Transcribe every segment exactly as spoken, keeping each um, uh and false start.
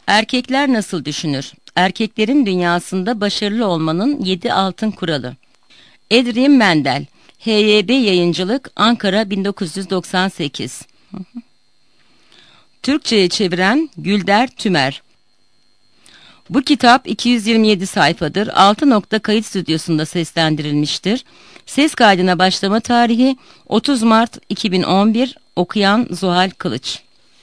Erkekler nasıl düşünür? Erkeklerin dünyasında başarılı olmanın yedi altın kuralı. Adrian Mendel, H Y B Yayıncılık, Ankara bin dokuz yüz doksan sekiz. Türkçe'ye çeviren Gülder Tümer. Bu kitap iki yüz yirmi yedi sayfadır. altı nokta kayıt stüdyosunda seslendirilmiştir. Ses kaydına başlama tarihi otuz Mart iki bin on bir. Okuyan Zuhal Kılıç.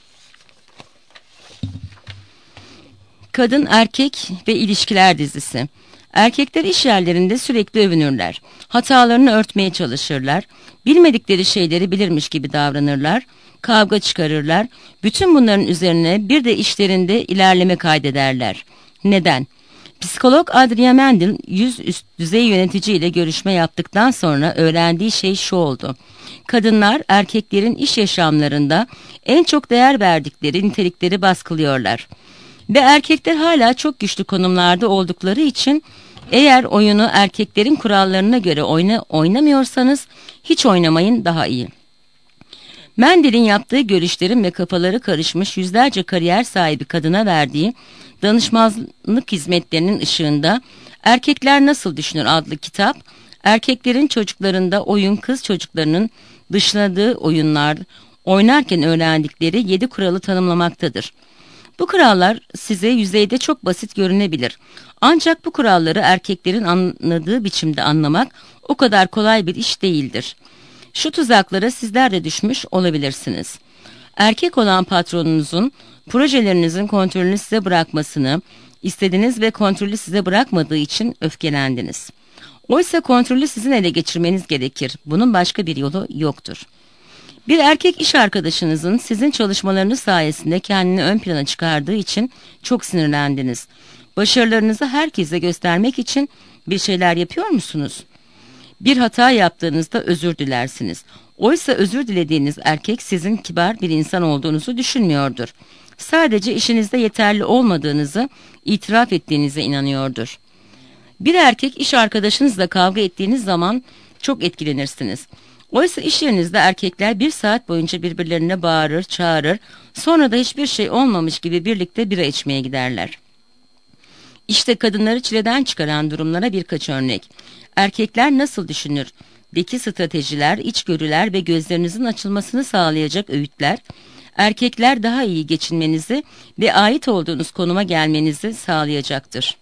Kadın, Erkek ve İlişkiler dizisi. Erkekler iş yerlerinde sürekli övünürler. Hatalarını örtmeye çalışırlar. Bilmedikleri şeyleri bilirmiş gibi davranırlar. Kavga çıkarırlar. Bütün bunların üzerine bir de işlerinde ilerleme kaydederler. Neden? Psikolog Adrian Mendel yüz üst düzey yönetici ile görüşme yaptıktan sonra öğrendiği şey şu oldu. Kadınlar erkeklerin iş yaşamlarında en çok değer verdikleri nitelikleri baskılıyorlar. Ve erkekler hala çok güçlü konumlarda oldukları için eğer oyunu erkeklerin kurallarına göre oyna, oynamıyorsanız hiç oynamayın, daha iyi. Mendel'in yaptığı görüşlerin ve kafaları karışmış yüzlerce kariyer sahibi kadına verdiği danışmanlık hizmetlerinin ışığında Erkekler Nasıl Düşünür adlı kitap, erkeklerin çocuklarında oyun kız çocuklarının dışladığı oyunlar oynarken öğrendikleri yedi kuralı tanımlamaktadır. Bu kurallar size yüzeyde çok basit görünebilir. Ancak bu kuralları erkeklerin anladığı biçimde anlamak o kadar kolay bir iş değildir. Şu tuzaklara sizler de düşmüş olabilirsiniz. Erkek olan patronunuzun projelerinizin kontrolünü size bırakmasını istediniz ve kontrolü size bırakmadığı için öfkelendiniz. Oysa kontrolü sizin ele geçirmeniz gerekir. Bunun başka bir yolu yoktur. Bir erkek iş arkadaşınızın sizin çalışmalarınız sayesinde kendini ön plana çıkardığı için çok sinirlendiniz. Başarılarınızı herkese göstermek için bir şeyler yapıyor musunuz? Bir hata yaptığınızda özür dilersiniz. Oysa özür dilediğiniz erkek sizin kibar bir insan olduğunuzu düşünmüyordur. Sadece işinizde yeterli olmadığınızı itiraf ettiğinize inanıyordur. Bir erkek iş arkadaşınızla kavga ettiğiniz zaman çok etkilenirsiniz. Oysa iş yerinizde erkekler bir saat boyunca birbirlerine bağırır, çağırır, sonra da hiçbir şey olmamış gibi birlikte bira içmeye giderler. İşte kadınları çileden çıkaran durumlara birkaç örnek. Erkekler nasıl düşünür? Deki stratejiler, içgörüler ve gözlerinizin açılmasını sağlayacak öğütler, erkekler daha iyi geçinmenizi ve ait olduğunuz konuma gelmenizi sağlayacaktır.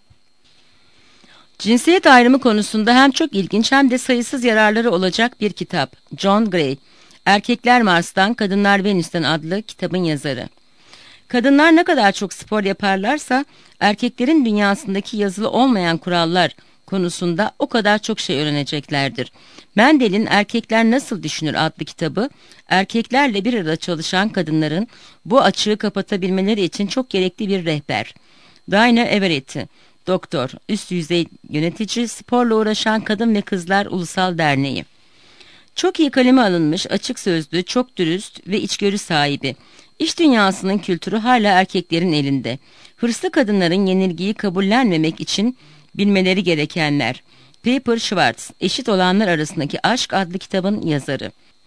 Cinsiyet ayrımı konusunda hem çok ilginç hem de sayısız yararları olacak bir kitap. John Gray, Erkekler Mars'tan, Kadınlar Venüs'ten adlı kitabın yazarı. Kadınlar ne kadar çok spor yaparlarsa erkeklerin dünyasındaki yazılı olmayan kurallar konusunda o kadar çok şey öğreneceklerdir. Mendel'in Erkekler Nasıl Düşünür adlı kitabı, erkeklerle bir arada çalışan kadınların bu açığı kapatabilmeleri için çok gerekli bir rehber. Diana Everett, doktor, üst düzey yönetici, sporla uğraşan Kadın ve Kızlar Ulusal Derneği. Çok iyi kaleme alınmış, açık sözlü, çok dürüst ve içgörü sahibi. İş dünyasının kültürü hala erkeklerin elinde. Hırslı kadınların yenilgiyi kabullenmemek için bilmeleri gerekenler. Piper Schwartz, Eşit Olanlar Arasındaki Aşk adlı kitabın yazarı.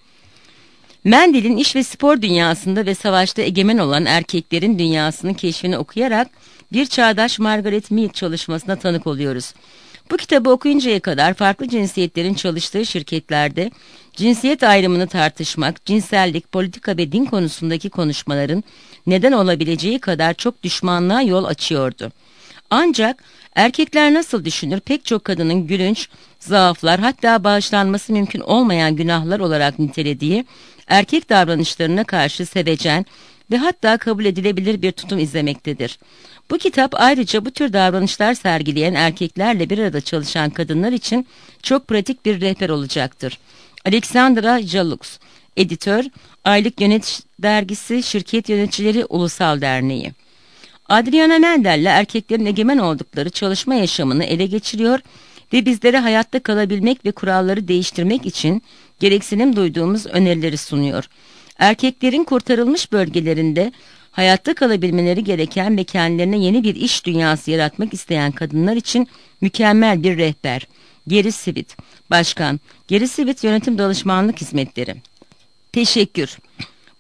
Mendel'in iş ve spor dünyasında ve savaşta egemen olan erkeklerin dünyasının keşfini okuyarak bir çağdaş Margaret Mead çalışmasına tanık oluyoruz. Bu kitabı okuyuncaya kadar farklı cinsiyetlerin çalıştığı şirketlerde cinsiyet ayrımını tartışmak, cinsellik, politika ve din konusundaki konuşmaların neden olabileceği kadar çok düşmanlığa yol açıyordu. Ancak Erkekler Nasıl Düşünür pek çok kadının gülünç, zaaflar, hatta bağışlanması mümkün olmayan günahlar olarak nitelediği erkek davranışlarına karşı sevecen ve hatta kabul edilebilir bir tutum izlemektedir. Bu kitap ayrıca bu tür davranışlar sergileyen erkeklerle bir arada çalışan kadınlar için çok pratik bir rehber olacaktır. Alexandra Jalux, editör, Aylık Yönetici Dergisi, Şirket Yöneticileri Ulusal Derneği. Adriana Mendel'le erkeklerin egemen oldukları çalışma yaşamını ele geçiriyor ve bizlere hayatta kalabilmek ve kuralları değiştirmek için gereksinim duyduğumuz önerileri sunuyor. Erkeklerin kurtarılmış bölgelerinde hayatta kalabilmeleri gereken ve kendilerine yeni bir iş dünyası yaratmak isteyen kadınlar için mükemmel bir rehber. Geri Sweet, Başkan, Geri Sweet Yönetim Danışmanlık Hizmetleri. Teşekkür.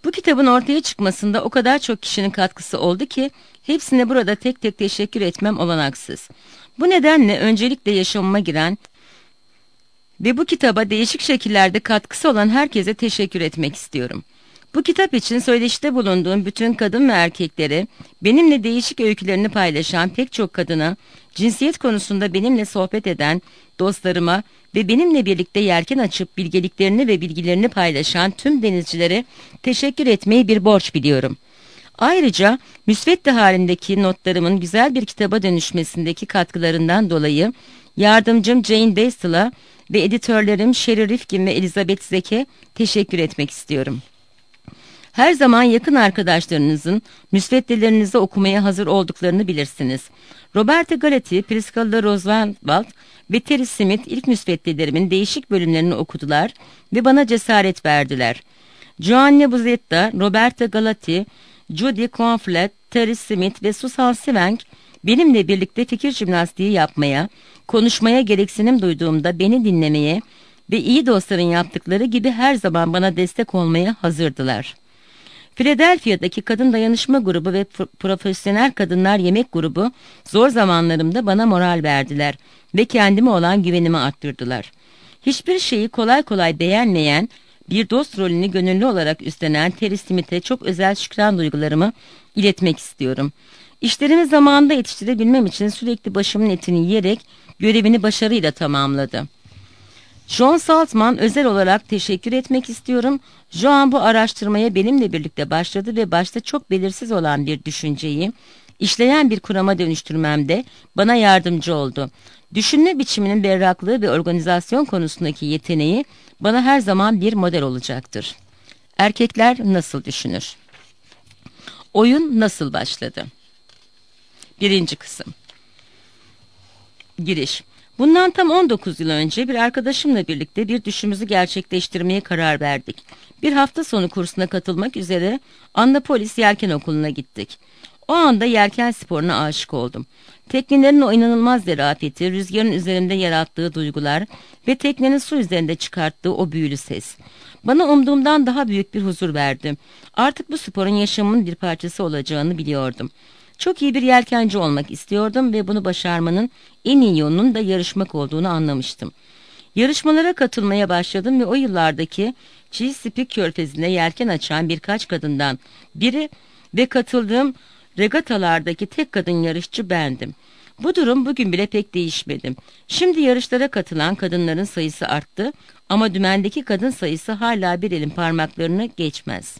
Bu kitabın ortaya çıkmasında o kadar çok kişinin katkısı oldu ki hepsine burada tek tek teşekkür etmem olanaksız. Bu nedenle öncelikle yaşamıma giren ve bu kitaba değişik şekillerde katkısı olan herkese teşekkür etmek istiyorum. Bu kitap için söyleşide bulunduğum bütün kadın ve erkeklere, benimle değişik öykülerini paylaşan pek çok kadına, cinsiyet konusunda benimle sohbet eden dostlarıma ve benimle birlikte yelken açıp bilgeliklerini ve bilgilerini paylaşan tüm denizcilere teşekkür etmeyi bir borç biliyorum. Ayrıca müsvedde halindeki notlarımın güzel bir kitaba dönüşmesindeki katkılarından dolayı yardımcım Jane Basil'a ve editörlerim Sherry Rifkin ve Elizabeth Zeke teşekkür etmek istiyorum. Her zaman yakın arkadaşlarınızın müsveddelerinizi okumaya hazır olduklarını bilirsiniz. Roberta Galati, Priscilla Roosevelt ve Terry Smith ilk müsveddelerimin değişik bölümlerini okudular ve bana cesaret verdiler. Joanne Buzetta, Roberta Galati, Judy Conflett, Terry Smith ve Susan Swank benimle birlikte fikir jimnastiği yapmaya, konuşmaya gereksinim duyduğumda beni dinlemeye ve iyi dostların yaptıkları gibi her zaman bana destek olmaya hazırdılar. Philadelphia'daki kadın dayanışma grubu ve profesyonel kadınlar yemek grubu zor zamanlarımda bana moral verdiler ve kendime olan güvenimi arttırdılar. Hiçbir şeyi kolay kolay beğenmeyen, bir dost rolünü gönüllü olarak üstlenen Terry Smith'e çok özel şükran duygularımı iletmek istiyorum. İşlerimi zamanında yetiştirebilmem için sürekli başımın etini yiyerek görevini başarıyla tamamladı. John Saltman özel olarak teşekkür etmek istiyorum. John bu araştırmaya benimle birlikte başladı ve başta çok belirsiz olan bir düşünceyi işleyen bir kurama dönüştürmemde bana yardımcı oldu. Düşünme biçiminin berraklığı ve organizasyon konusundaki yeteneği bana her zaman bir model olacaktır. Erkekler nasıl düşünür? Oyun nasıl başladı? Birinci kısım. Giriş. Bundan tam on dokuz yıl önce bir arkadaşımla birlikte bir düşümüzü gerçekleştirmeye karar verdik. Bir hafta sonu kursuna katılmak üzere Annapolis Yelken Okulu'na gittik. O anda yelken sporuna aşık oldum. Teknelerin o inanılmaz zerafeti, rüzgarın üzerinde yarattığı duygular ve teknenin su üzerinde çıkarttığı o büyülü ses bana umduğumdan daha büyük bir huzur verdi. Artık bu sporun yaşamımın bir parçası olacağını biliyordum. Çok iyi bir yelkenci olmak istiyordum ve bunu başarmanın en iyi yolunun da yarışmak olduğunu anlamıştım. Yarışmalara katılmaya başladım ve o yıllardaki Chesapeake Körfezi'ne yelken açan birkaç kadından biri ve katıldığım regatalardaki tek kadın yarışçı bendim. Bu durum bugün bile pek değişmedi. Şimdi yarışlara katılan kadınların sayısı arttı ama dümendeki kadın sayısı hala bir elin parmaklarını geçmez.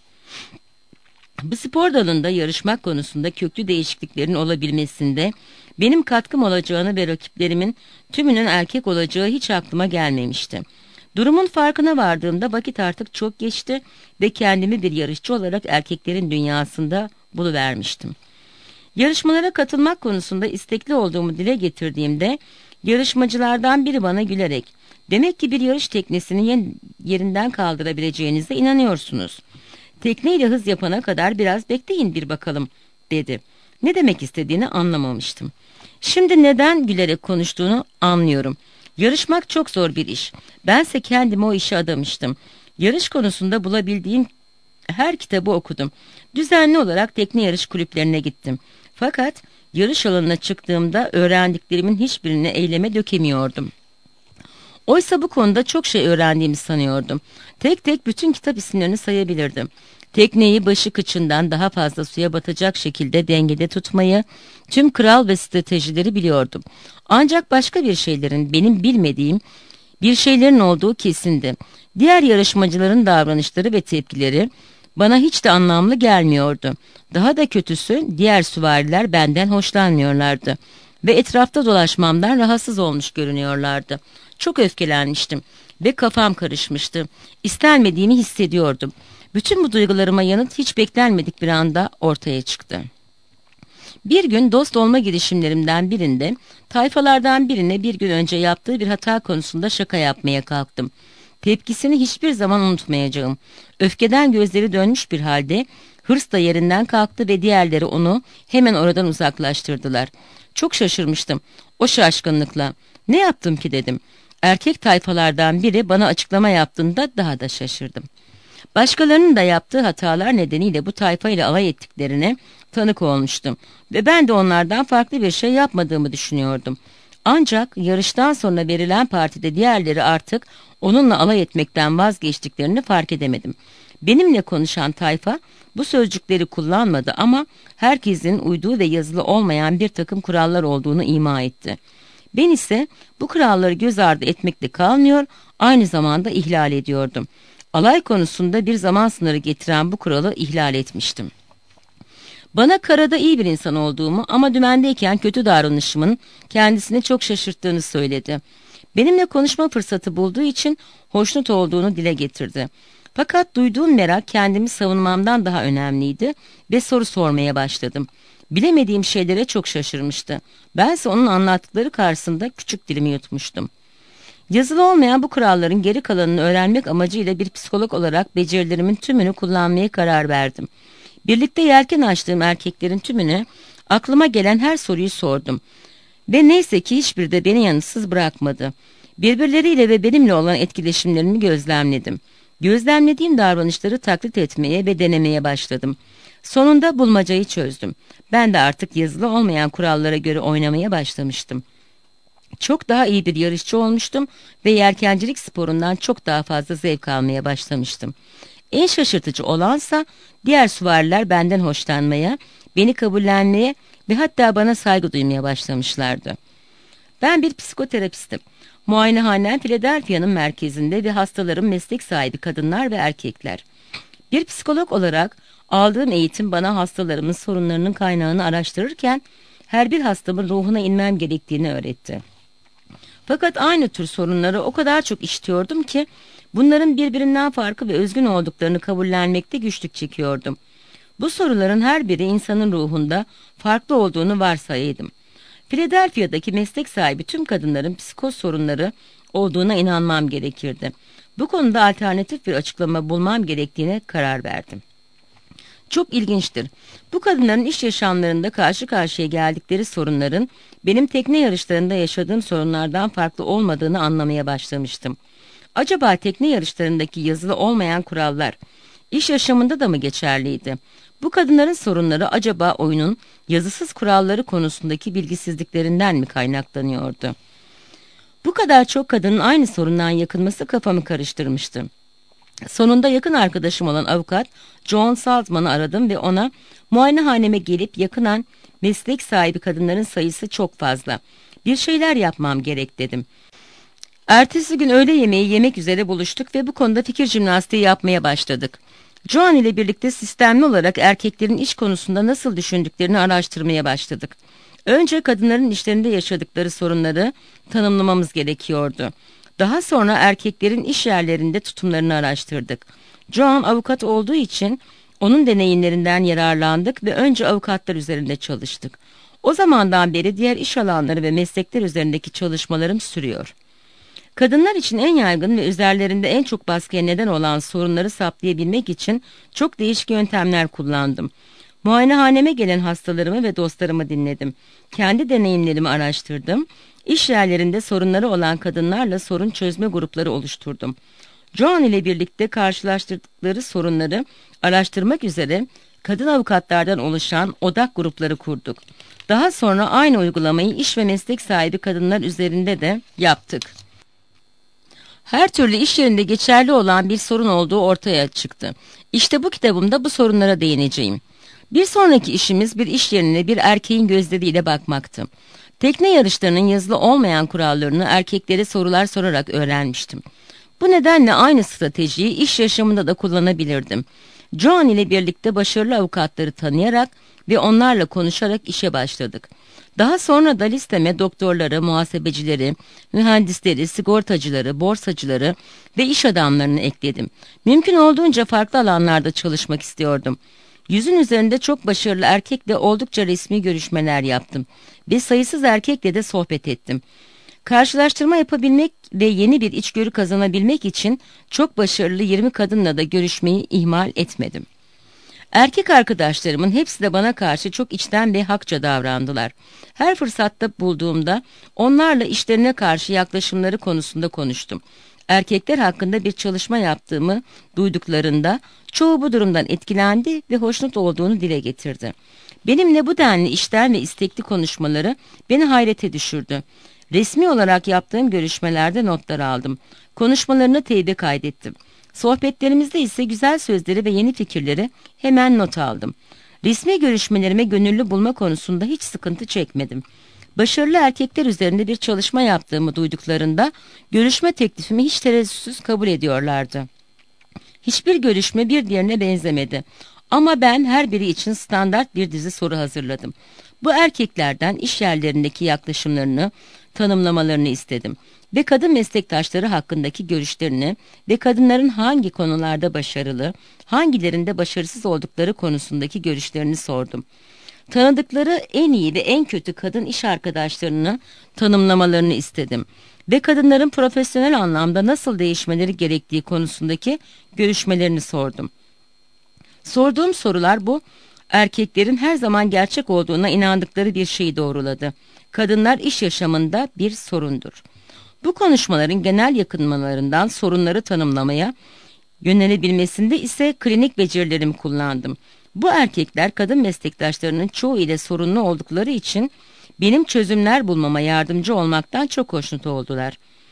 Bu spor dalında yarışmak konusunda köklü değişikliklerin olabilmesinde benim katkım olacağını ve rakiplerimin tümünün erkek olacağı hiç aklıma gelmemişti. Durumun farkına vardığımda vakit artık çok geçti ve kendimi bir yarışçı olarak erkeklerin dünyasında buluvermiştim. Yarışmalara katılmak konusunda istekli olduğumu dile getirdiğimde yarışmacılardan biri bana gülerek "Demek ki bir yarış teknesini yerinden kaldırabileceğinize inanıyorsunuz. Tekneyle hız yapana kadar biraz bekleyin bir bakalım," dedi. Ne demek istediğini anlamamıştım. Şimdi neden gülerek konuştuğunu anlıyorum. Yarışmak çok zor bir iş. Bense kendimi o işe adamıştım. Yarış konusunda bulabildiğim her kitabı okudum. Düzenli olarak tekne yarış kulüplerine gittim. Fakat yarış alanına çıktığımda öğrendiklerimin hiçbirini eyleme dökemiyordum. Oysa bu konuda çok şey öğrendiğimi sanıyordum. Tek tek bütün kitap isimlerini sayabilirdim. Tekneyi başı kıçından daha fazla suya batacak şekilde dengede tutmayı, tüm kural ve stratejileri biliyordum. Ancak başka bir şeylerin, benim bilmediğim bir şeylerin olduğu kesindi. Diğer yarışmacıların davranışları ve tepkileri bana hiç de anlamlı gelmiyordu. Daha da kötüsü diğer süvariler benden hoşlanmıyorlardı ve etrafta dolaşmamdan rahatsız olmuş görünüyorlardı. Çok öfkelenmiştim ve kafam karışmıştı. İstenmediğimi hissediyordum. Bütün bu duygularıma yanıt hiç beklenmedik bir anda ortaya çıktı. Bir gün dost olma girişimlerimden birinde tayfalardan birine bir gün önce yaptığı bir hata konusunda şaka yapmaya kalktım. Tepkisini hiçbir zaman unutmayacağım. Öfkeden gözleri dönmüş bir halde hırs da yerinden kalktı ve diğerleri onu hemen oradan uzaklaştırdılar. Çok şaşırmıştım. O şaşkınlıkla "Ne yaptım ki?" dedim. Erkek tayfalardan biri bana açıklama yaptığında daha da şaşırdım. Başkalarının da yaptığı hatalar nedeniyle bu tayfayla alay ettiklerine tanık olmuştum ve ben de onlardan farklı bir şey yapmadığımı düşünüyordum. Ancak yarıştan sonra verilen partide diğerleri artık onunla alay etmekten vazgeçtiklerini fark edemedim. Benimle konuşan tayfa bu sözcükleri kullanmadı ama herkesin uyduğu ve yazılı olmayan bir takım kurallar olduğunu ima etti. Ben ise bu kuralları göz ardı etmekle kalmıyor, aynı zamanda ihlal ediyordum. Alay konusunda bir zaman sınırı getiren bu kuralı ihlal etmiştim. Bana karada iyi bir insan olduğumu ama dümendeyken kötü davranışımın kendisini çok şaşırttığını söyledi. Benimle konuşma fırsatı bulduğu için hoşnut olduğunu dile getirdi. Fakat duyduğum merak kendimi savunmamdan daha önemliydi ve soru sormaya başladım. Bilemediğim şeylere çok şaşırmıştı. Bense onun anlattıkları karşısında küçük dilimi yutmuştum. Yazılı olmayan bu kuralların geri kalanını öğrenmek amacıyla bir psikolog olarak becerilerimin tümünü kullanmaya karar verdim. Birlikte yelken açtığım erkeklerin tümüne aklıma gelen her soruyu sordum. Ve neyse ki hiçbiri de beni yanıtsız bırakmadı. Birbirleriyle ve benimle olan etkileşimlerini gözlemledim. Gözlemlediğim davranışları taklit etmeye ve denemeye başladım. Sonunda bulmacayı çözdüm. Ben de artık yazılı olmayan kurallara göre oynamaya başlamıştım. Çok daha iyi bir yarışçı olmuştum ve yelkencilik sporundan çok daha fazla zevk almaya başlamıştım. En şaşırtıcı olansa diğer süvariler benden hoşlanmaya, beni kabullenmeye ve hatta bana saygı duymaya başlamışlardı. Ben bir psikoterapistim. Muayenehanem Philadelphia'nın merkezinde ve hastalarım meslek sahibi kadınlar ve erkekler. Bir psikolog olarak aldığım eğitim bana hastalarımın sorunlarının kaynağını araştırırken her bir hastamın ruhuna inmem gerektiğini öğretti. Fakat aynı tür sorunları o kadar çok işitiyordum ki bunların birbirinden farklı ve özgün olduklarını kabullenmekte güçlük çekiyordum. Bu soruların her biri insanın ruhunda farklı olduğunu varsayaydım. Philadelphia'daki meslek sahibi tüm kadınların psikoz sorunları olduğuna inanmam gerekirdi. Bu konuda alternatif bir açıklama bulmam gerektiğine karar verdim. Çok ilginçtir. Bu kadınların iş yaşamlarında karşı karşıya geldikleri sorunların benim tekne yarışlarında yaşadığım sorunlardan farklı olmadığını anlamaya başlamıştım. Acaba tekne yarışlarındaki yazılı olmayan kurallar iş yaşamında da mı geçerliydi? Bu kadınların sorunları acaba oyunun yazısız kuralları konusundaki bilgisizliklerinden mi kaynaklanıyordu? Bu kadar çok kadının aynı sorundan yakınması kafamı karıştırmıştı. Sonunda yakın arkadaşım olan avukat John Saltman'ı aradım ve ona muayenehaneme gelip yakınan meslek sahibi kadınların sayısı çok fazla. Bir şeyler yapmam gerek dedim. Ertesi gün öğle yemeği yemek üzere buluştuk ve bu konuda fikir jimnastiği yapmaya başladık. John ile birlikte sistemli olarak erkeklerin iş konusunda nasıl düşündüklerini araştırmaya başladık. Önce kadınların işlerinde yaşadıkları sorunları tanımlamamız gerekiyordu. Daha sonra erkeklerin iş yerlerinde tutumlarını araştırdık. John avukat olduğu için onun deneyimlerinden yararlandık ve önce avukatlar üzerinde çalıştık. O zamandan beri diğer iş alanları ve meslekler üzerindeki çalışmalarım sürüyor. Kadınlar için en yaygın ve üzerlerinde en çok baskıya neden olan sorunları saptayabilmek için çok değişik yöntemler kullandım. Muayenehaneme gelen hastalarımı ve dostlarımı dinledim. Kendi deneyimlerimi araştırdım. İş yerlerinde sorunları olan kadınlarla sorun çözme grupları oluşturdum. John ile birlikte karşılaştırdıkları sorunları araştırmak üzere kadın avukatlardan oluşan odak grupları kurduk. Daha sonra aynı uygulamayı iş ve meslek sahibi kadınlar üzerinde de yaptık. Her türlü iş yerinde geçerli olan bir sorun olduğu ortaya çıktı. İşte bu kitabımda bu sorunlara değineceğim. Bir sonraki işimiz bir iş yerine bir erkeğin gözleriyle bakmaktı. Tekne yarışlarının yazılı olmayan kurallarını erkeklere sorular sorarak öğrenmiştim. Bu nedenle aynı stratejiyi iş yaşamında da kullanabilirdim. John ile birlikte başarılı avukatları tanıyarak ve onlarla konuşarak işe başladık. Daha sonra da listeme doktorları, muhasebecileri, mühendisleri, sigortacıları, borsacıları ve iş adamlarını ekledim. Mümkün olduğunca farklı alanlarda çalışmak istiyordum. Yüzün üzerinde çok başarılı erkekle oldukça resmi görüşmeler yaptım ve sayısız erkekle de sohbet ettim. Karşılaştırma yapabilmek ve yeni bir içgörü kazanabilmek için çok başarılı yirmi kadınla da görüşmeyi ihmal etmedim. Erkek arkadaşlarımın hepsi de bana karşı çok içten ve hakça davrandılar. Her fırsatta bulduğumda onlarla işlerine karşı yaklaşımları konusunda konuştum. erkekler hakkında bir çalışma yaptığımı duyduklarında çoğu bu durumdan etkilendi ve hoşnut olduğunu dile getirdi. Benimle bu denli içten ve istekli konuşmaları beni hayrete düşürdü. Resmi olarak yaptığım görüşmelerde notlar aldım. Konuşmalarını teyide kaydettim. Sohbetlerimizde ise güzel sözleri ve yeni fikirleri hemen not aldım. Resmi görüşmelerime gönüllü bulma konusunda hiç sıkıntı çekmedim. Başarılı erkekler üzerinde bir çalışma yaptığımı duyduklarında görüşme teklifimi hiç tereddütsüz kabul ediyorlardı. Hiçbir görüşme bir diğerine benzemedi. Ama ben her biri için standart bir dizi soru hazırladım. Bu erkeklerden iş yerlerindeki yaklaşımlarını, tanımlamalarını istedim. Ve kadın meslektaşları hakkındaki görüşlerini ve kadınların hangi konularda başarılı, hangilerinde başarısız oldukları konusundaki görüşlerini sordum. Tanıdıkları en iyi ve en kötü kadın iş arkadaşlarını tanımlamalarını istedim. Ve kadınların profesyonel anlamda nasıl değişmeleri gerektiği konusundaki görüşmelerini sordum. Sorduğum sorular bu erkeklerin her zaman gerçek olduğuna inandıkları bir şeyi doğruladı. Kadınlar iş yaşamında bir sorundur. Bu konuşmaların genel yakınmalarından sorunları tanımlamaya yönelebilmesinde ise klinik becerilerimi kullandım. Bu erkekler kadın meslektaşlarının çoğu ile sorunlu oldukları için benim çözümler bulmama yardımcı olmaktan çok hoşnut oldular.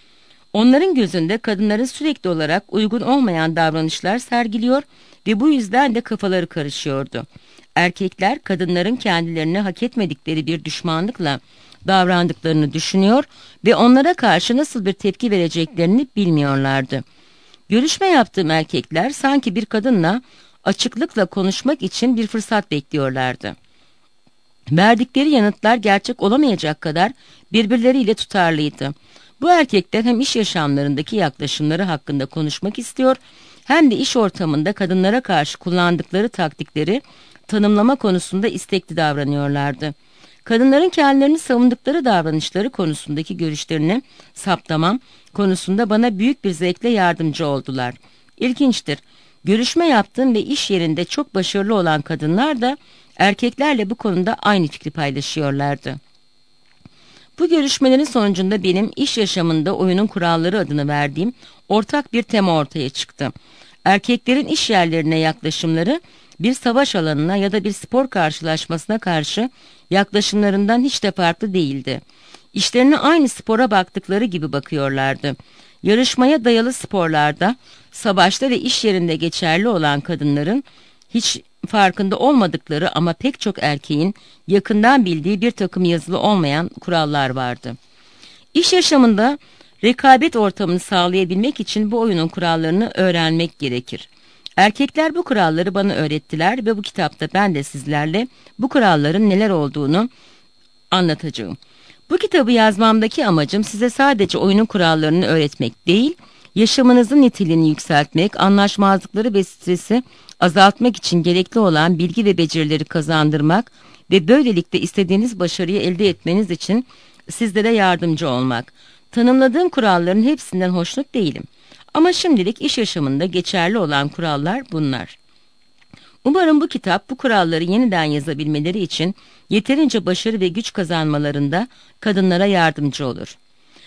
Onların gözünde kadınların sürekli olarak uygun olmayan davranışlar sergiliyor ve bu yüzden de kafaları karışıyordu. Erkekler kadınların kendilerini hak etmedikleri bir düşmanlıkla davrandıklarını düşünüyor ve onlara karşı nasıl bir tepki vereceklerini bilmiyorlardı. Görüşme yaptığım erkekler sanki bir kadınla açıklıkla konuşmak için bir fırsat bekliyorlardı. Verdikleri yanıtlar gerçek olamayacak kadar birbirleriyle tutarlıydı. Bu erkekler hem iş yaşamlarındaki yaklaşımları hakkında konuşmak istiyor, hem de iş ortamında kadınlara karşı kullandıkları taktikleri tanımlama konusunda istekli davranıyorlardı. Kadınların kendilerini savundukları davranışları konusundaki görüşlerini saptamam konusunda bana büyük bir zevkle yardımcı oldular. İlginçtir. Görüşme yaptığım ve iş yerinde çok başarılı olan kadınlar da erkeklerle bu konuda aynı fikri paylaşıyorlardı. Bu görüşmelerin sonucunda benim iş yaşamında oyunun kuralları adını verdiğim ortak bir tema ortaya çıktı. Erkeklerin iş yerlerine yaklaşımları bir savaş alanına ya da bir spor karşılaşmasına karşı yaklaşımlarından hiç de farklı değildi. İşlerine aynı spora baktıkları gibi bakıyorlardı. Yarışmaya dayalı sporlarda, savaşta ve iş yerinde geçerli olan kadınların hiç farkında olmadıkları ama pek çok erkeğin yakından bildiği bir takım yazılı olmayan kurallar vardı. İş yaşamında rekabet ortamını sağlayabilmek için bu oyunun kurallarını öğrenmek gerekir. Erkekler bu kuralları bana öğrettiler ve bu kitapta ben de sizlerle bu kuralların neler olduğunu anlatacağım. Bu kitabı yazmamdaki amacım size sadece oyunun kurallarını öğretmek değil, yaşamınızın niteliğini yükseltmek, anlaşmazlıkları ve stresi azaltmak için gerekli olan bilgi ve becerileri kazandırmak ve böylelikle istediğiniz başarıyı elde etmeniz için sizlere yardımcı olmak. Tanımladığım kuralların hepsinden hoşnut değilim. Ama şimdilik iş yaşamında geçerli olan kurallar bunlar. Umarım bu kitap bu kuralları yeniden yazabilmeleri için yeterince başarı ve güç kazanmalarında kadınlara yardımcı olur.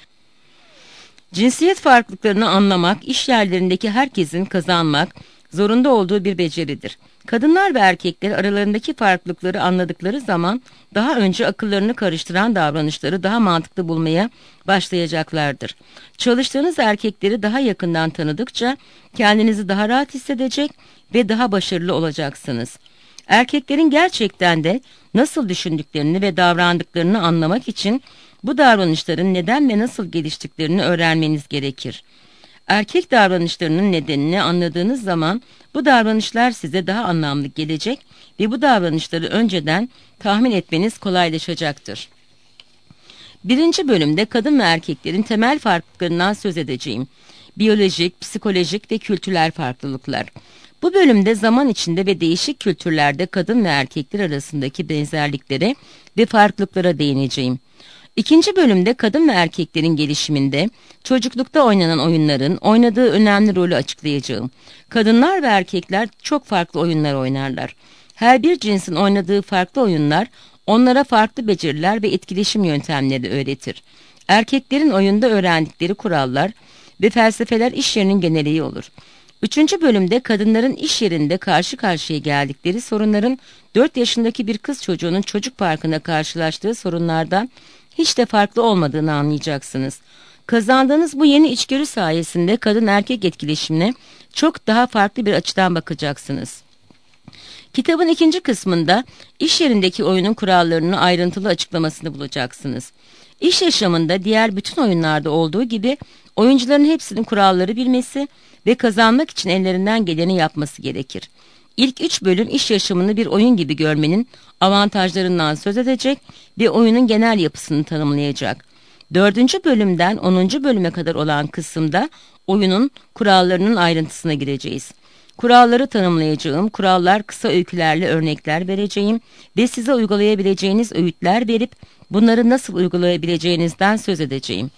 Cinsiyet farklılıklarını anlamak, iş yerlerindeki herkesin kazanmak zorunda olduğu bir beceridir. Kadınlar ve erkekler aralarındaki farklılıkları anladıkları zaman daha önce akıllarını karıştıran davranışları daha mantıklı bulmaya başlayacaklardır. Çalıştığınız erkekleri daha yakından tanıdıkça kendinizi daha rahat hissedecek ve daha başarılı olacaksınız. Erkeklerin gerçekten de nasıl düşündüklerini ve davrandıklarını anlamak için bu davranışların neden ve nasıl geliştiklerini öğrenmeniz gerekir. Erkek davranışlarının nedenini anladığınız zaman bu davranışlar size daha anlamlı gelecek ve bu davranışları önceden tahmin etmeniz kolaylaşacaktır. Birinci bölümde kadın ve erkeklerin temel farklılıklarından söz edeceğim. Biyolojik, psikolojik ve kültürel farklılıklar. Bu bölümde zaman içinde ve değişik kültürlerde kadın ve erkekler arasındaki benzerliklere ve farklılıklara değineceğim. İkinci bölümde kadın ve erkeklerin gelişiminde çocuklukta oynanan oyunların oynadığı önemli rolü açıklayacağım. Kadınlar ve erkekler çok farklı oyunlar oynarlar. Her bir cinsin oynadığı farklı oyunlar onlara farklı beceriler ve etkileşim yöntemleri öğretir. Erkeklerin oyunda öğrendikleri kurallar ve felsefeler iş yerinin geneleği olur. Üçüncü bölümde kadınların iş yerinde karşı karşıya geldikleri sorunların dört yaşındaki bir kız çocuğunun çocuk parkında karşılaştığı sorunlardan hiç de farklı olmadığını anlayacaksınız. Kazandığınız bu yeni içgörü sayesinde kadın erkek etkileşimine çok daha farklı bir açıdan bakacaksınız. Kitabın ikinci kısmında iş yerindeki oyunun kurallarını ayrıntılı açıklamasını bulacaksınız. İş yaşamında diğer bütün oyunlarda olduğu gibi oyuncuların hepsinin kuralları bilmesi ve kazanmak için ellerinden geleni yapması gerekir. İlk üç bölüm iş yaşamını bir oyun gibi görmenin avantajlarından söz edecek ve oyunun genel yapısını tanımlayacak. Dördüncü bölümden onuncu bölüme kadar olan kısımda oyunun kurallarının ayrıntısına gireceğiz. Kuralları tanımlayacağım, kurallar kısa öykülerle örnekler vereceğim ve size uygulayabileceğiniz öğütler verip bunları nasıl uygulayabileceğinizden söz edeceğim.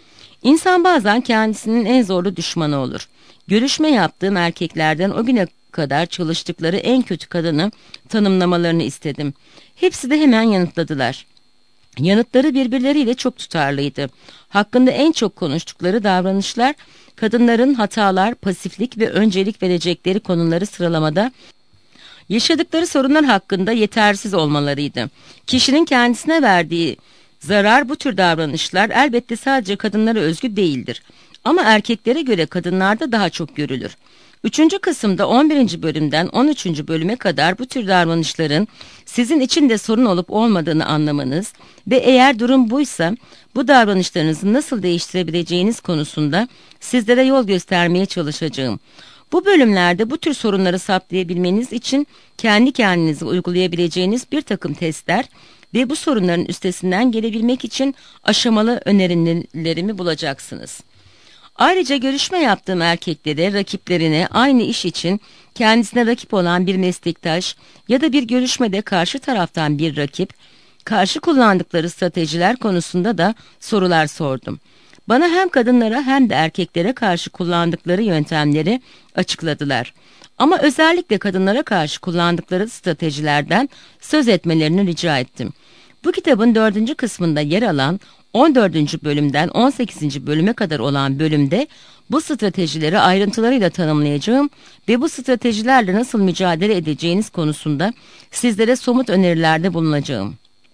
İnsan bazen kendisinin en zorlu düşmanı olur. Görüşme yaptığım erkeklerden o güne kadar çalıştıkları en kötü kadını tanımlamalarını istedim. Hepsi de hemen yanıtladılar. Yanıtları birbirleriyle çok tutarlıydı. Hakkında en çok konuştukları davranışlar, kadınların hatalar, pasiflik ve öncelik verecekleri konuları sıralamada yaşadıkları sorunlar hakkında yetersiz olmalarıydı. Kişinin kendisine verdiği zarar bu tür davranışlar elbette sadece kadınlara özgü değildir. Ama erkeklere göre kadınlarda daha çok görülür. Üçüncü kısımda on birinci bölümden on üçüncü bölüme kadar bu tür davranışların sizin için de sorun olup olmadığını anlamanız ve eğer durum buysa bu davranışlarınızı nasıl değiştirebileceğiniz konusunda sizlere yol göstermeye çalışacağım. Bu bölümlerde bu tür sorunları saptayabilmeniz için kendi kendinize uygulayabileceğiniz bir takım testler ve bu sorunların üstesinden gelebilmek için aşamalı önerilerimi bulacaksınız. Ayrıca görüşme yaptığım erkeklere, rakiplerine aynı iş için kendisine rakip olan bir meslektaş ya da bir görüşmede karşı taraftan bir rakip, karşı kullandıkları stratejiler konusunda da sorular sordum. Bana hem kadınlara hem de erkeklere karşı kullandıkları yöntemleri açıkladılar. Ama özellikle kadınlara karşı kullandıkları stratejilerden söz etmelerini rica ettim. Bu kitabın dördüncü kısmında yer alan on dördüncü bölümden on sekizinci bölüme kadar olan bölümde bu stratejileri ayrıntılarıyla tanımlayacağım ve bu stratejilerle nasıl mücadele edeceğiniz konusunda sizlere somut önerilerde bulunacağım.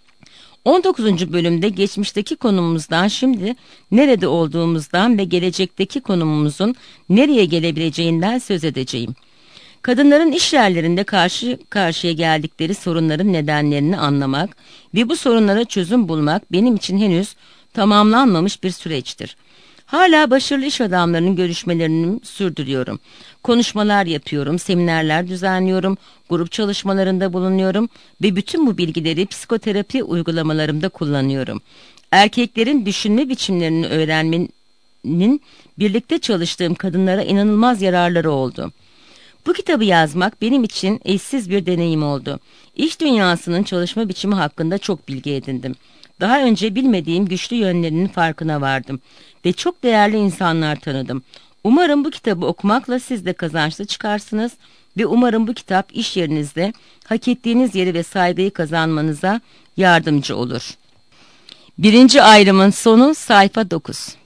on dokuzuncu bölümde geçmişteki konumumuzdan şimdi nerede olduğumuzdan ve gelecekteki konumumuzun nereye gelebileceğinden söz edeceğim. Kadınların iş yerlerinde karşı karşıya geldikleri sorunların nedenlerini anlamak ve bu sorunlara çözüm bulmak benim için henüz tamamlanmamış bir süreçtir. Hala başarılı iş adamlarının görüşmelerini sürdürüyorum. Konuşmalar yapıyorum, seminerler düzenliyorum, grup çalışmalarında bulunuyorum ve bütün bu bilgileri psikoterapi uygulamalarımda kullanıyorum. Erkeklerin düşünme biçimlerini öğrenmenin birlikte çalıştığım kadınlara inanılmaz yararları oldu. Bu kitabı yazmak benim için eşsiz bir deneyim oldu. İş dünyasının çalışma biçimi hakkında çok bilgi edindim. Daha önce bilmediğim güçlü yönlerinin farkına vardım ve çok değerli insanlar tanıdım. Umarım bu kitabı okumakla siz de kazançlı çıkarsınız ve umarım bu kitap iş yerinizde hak ettiğiniz yeri ve saygıyı kazanmanıza yardımcı olur. Birinci ayrımın sonu sayfa dokuz.